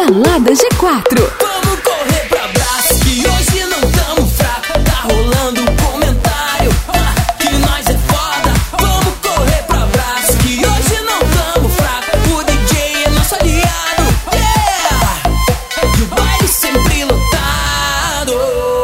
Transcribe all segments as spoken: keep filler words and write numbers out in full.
Balada G quatro. Vamos correr pra abraço, que hoje não tamo fraco. Tá rolando comentário, ah, que nós é foda. Vamos correr pra abraço, que hoje não tamo fraco. O D J é nosso aliado, yeah! E o baile sempre lotado.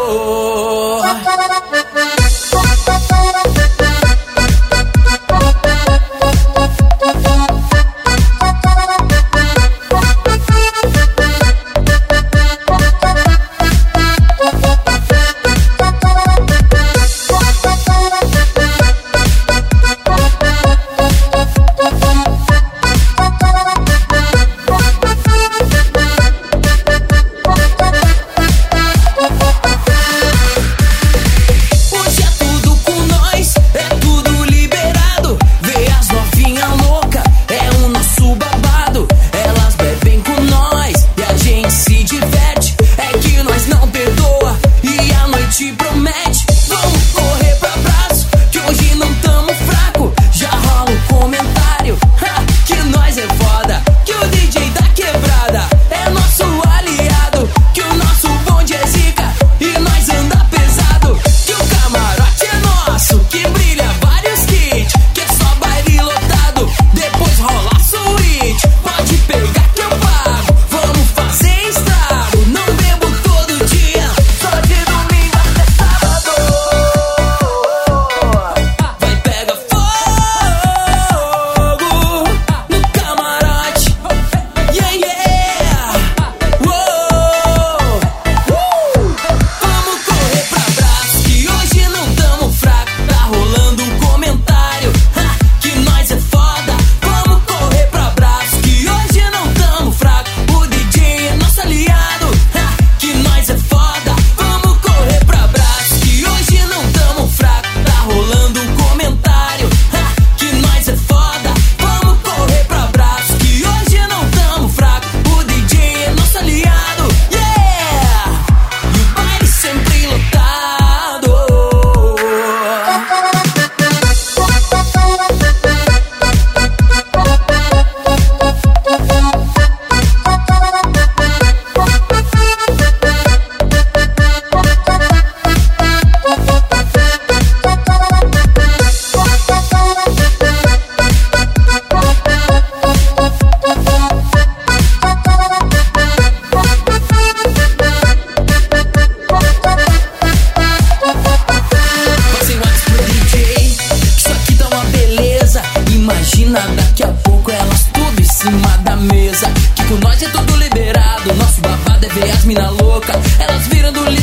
Imagina daqui a pouco elas tudo em cima da mesa. Que com nós é tudo liberado, nosso babado é ver as mina louca. Elas viram do